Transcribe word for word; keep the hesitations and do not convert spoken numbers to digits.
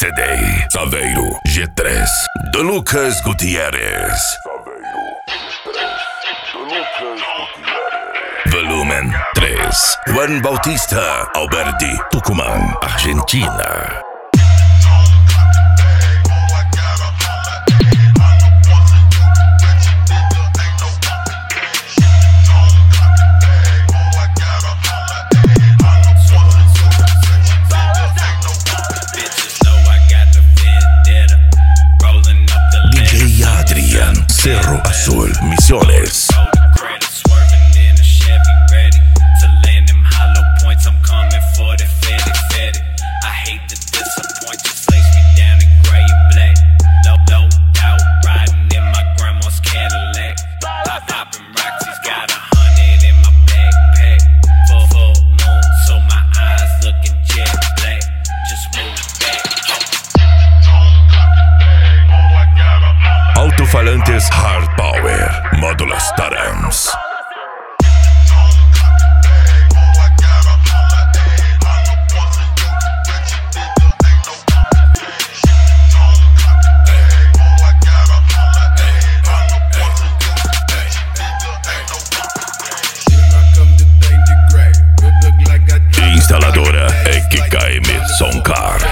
C D Saveiro G três de Lucas Gutierrez. Volumen três. Juan Bautista Alberdi, Tucumán, Argentina. D J Adrian, Cerro Azul, Misiones. Alto-falantes Hard Power, módulos Tarams. Instaladora é K K M Soundcar.